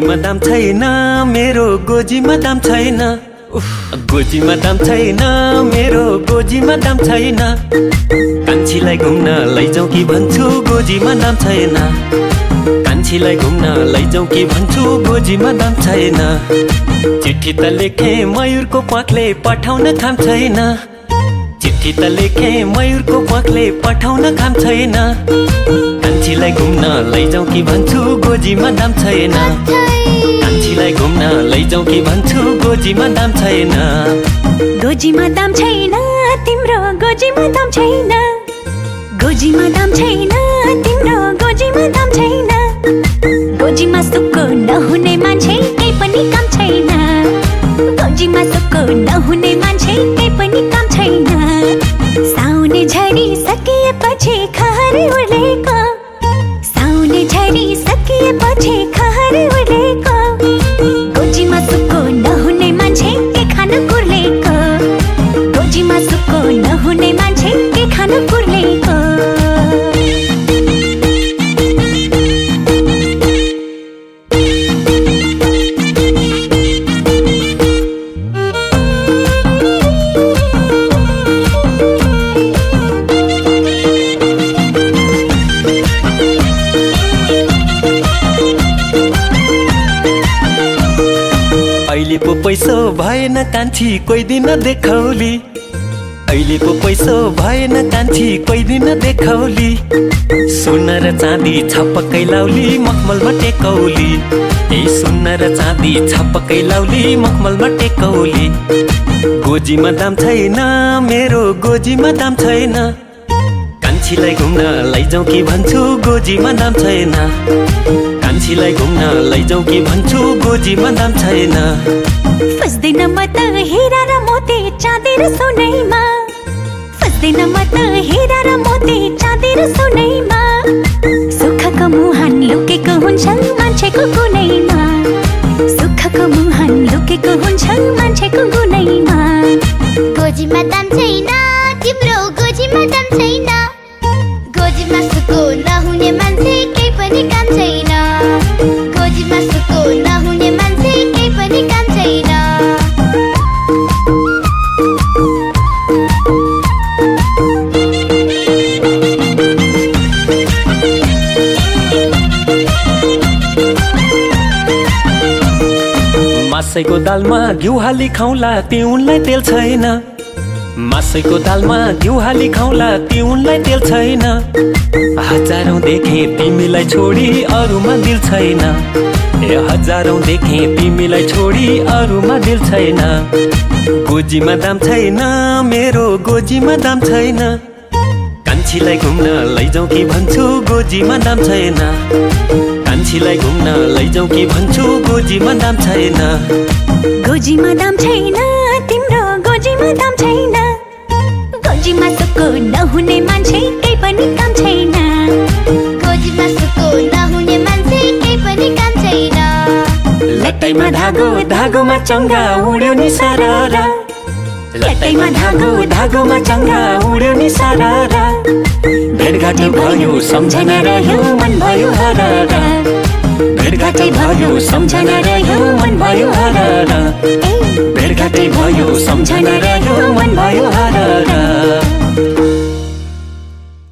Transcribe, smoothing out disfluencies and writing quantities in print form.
गोजीमा दाम छैन मेरो गोजीमा दाम छैन गोजीमा दाम छैन मेरो गोजीमा दाम छैन कान्छीलाई घुम्न लैजाऊ कि भन्छु गोजीमा दाम छैन कान्छीलाई घुम्न लैजाऊ कि भन्छु गोजीमा दाम छैन चिठी त लेखे मयूरको प्वाखले पठाउन काम छैन चिठी त लेखे मयूरको प्वाखले पठाउन काम छैन कान्छीलाई घुम्न लैजाऊ कि भन्छु गोजीमा दाम छैन कान्छीलाई घुम्न लैजाऊ कि भन्छु गोजीमा दाम छैन गोजीमा दाम छैन तिम्रो गोजीमा दाम छैन गोजीमा दाम छैन तिम्रो गोजीमा दाम छैन गोजीमा सुक्को नहुने मान्छे केही पनि काम छैन गोजीमा सुक्को नहुने मान्छे केही पनि काम छैन साउने झरी सकिएपछि खहरे उडेको साउने झरी सकिएपछि खहरे उडेको गोजीमा सुक्को नहुने मान्छे के खान कुर्लेको गोजीमा सुक्को नहुने मान्छे के खान कुर्लेको अहिले पो पैसो भएन कान्छी कोही दिन देखाउली अहिले पो पैसो भएन कान्छी कोही दिन देखाउली सोना र चाँदी छपक्कै लाउली मखमलमा टेकौली ए सोना र चाँदी छपक्कै लाउली मखमलमा टेकौली गोजीमा दाम छैन मेरो गोजीमा दाम छैन कान्छीलाई घुम्न लैजाऊ कि भन्छु गोजीमा दाम छैन कान्छीलाई घुम्न लैजाऊ कि भन्छु गोजीमा दाम छैन फस्दैन म त हीरा र मोती चाँदी र सोनैमा फस्दैन म त हीरा र मोती चाँदी र सोनैमा सुखको मुहान लुकेको हुन्छ मान्छेको गुनैमा सुखको मुहान लुकेको हुन्छ मान्छेको गुनैमा गोजीमा दाम छैन तिम्रो गोजीमा दाम छैन गोजीमा सुको नहुने मान्छे केही पनि काम छैन गोजीमा सुको नहुने मान्छे केही पनि काम छैन मासैको दालमा घिउ हाली खाउला तिउनलाई तेल छैन मासैको दालमा घिउ हाली खाउला तिउनलाई तेल छैन हजारौं देखे तिमीलाई छोडी अरूमा दिल छैन ए हजारौं देखे तिमीलाई छोडी अरूमा दिल छैन गोजीमा दाम छैन मेरो गोजीमा दाम छैन कान्छीलाई घुम्न लैजाऊ कि भन्छु गोजीमा दाम छैन कान्छीलाई घुम्न लैजाऊ कि भन्छु गोजीमा दाम छैन गोजीमा दाम छैन तिम्रो गोजीमा दाम छैन गोजीमा सुक्को नहुने मान्छे केही पनि काम छैन गोजीमा सुको नहुने मान्छे केही पनि काम छैन लट्टैमा धागो धागोमा चङ्गा उड्यो नि सररा लट्टैमा धागो धागोमा चङ्गा उड्यो नि सररा भेटघाट भयो सम्झना रह्यो मन भयो हरारा भेटघाटै भयो सम्झना रह्यो मन भयो हरारा भेटघाटै भयो सम्झना रह्यो मन भयो हरारा